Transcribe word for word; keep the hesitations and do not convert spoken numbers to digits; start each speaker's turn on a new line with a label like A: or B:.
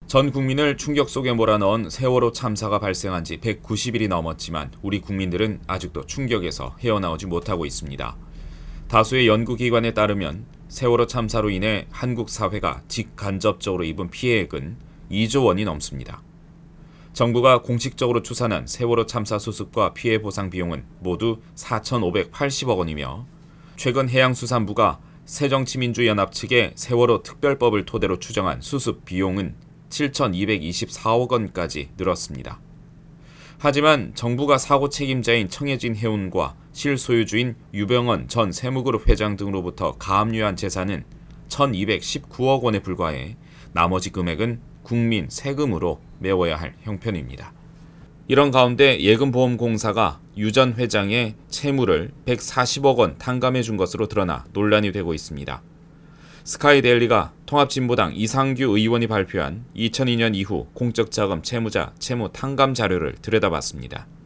A: 전 국민을 충격 속에 몰아넣은 세월호 참사가 발생한 지 백구십 일이 넘었지만 우리 국민들은 아직도 충격에서 헤어나오지 못하고 있습니다. 다수의 연구기관에 따르면 세월호 참사로 인해 한국 사회가 직간접적으로 입은 피해액은 이조 원이 넘습니다. 정부가 공식적으로 추산한 세월호 참사 수습과 피해 보상 비용은 모두 사천오백팔십억 원이며 최근 해양수산부가 새정치민주연합 측의 세월호 특별법을 토대로 추정한 수습 비용은 칠천이백이십사억 원까지 늘었습니다. 하지만 정부가 사고 책임자인 청해진 해운과 실소유주인 유병언 전 세무그룹 회장 등으로부터 가압류한 재산은 천이백십구억 원에 불과해 나머지 금액은 국민 세금으로 메워야 할 형편입니다. 이런 가운데 예금보험공사가 유 전 회장의 채무를 백사십억 원 탕감해 준 것으로 드러나 논란이 되고 있습니다. 스카이데일리가 통합진보당 이상규 의원이 발표한 이천이 년 이후 공적자금 채무자 채무 탕감 자료를 들여다봤습니다.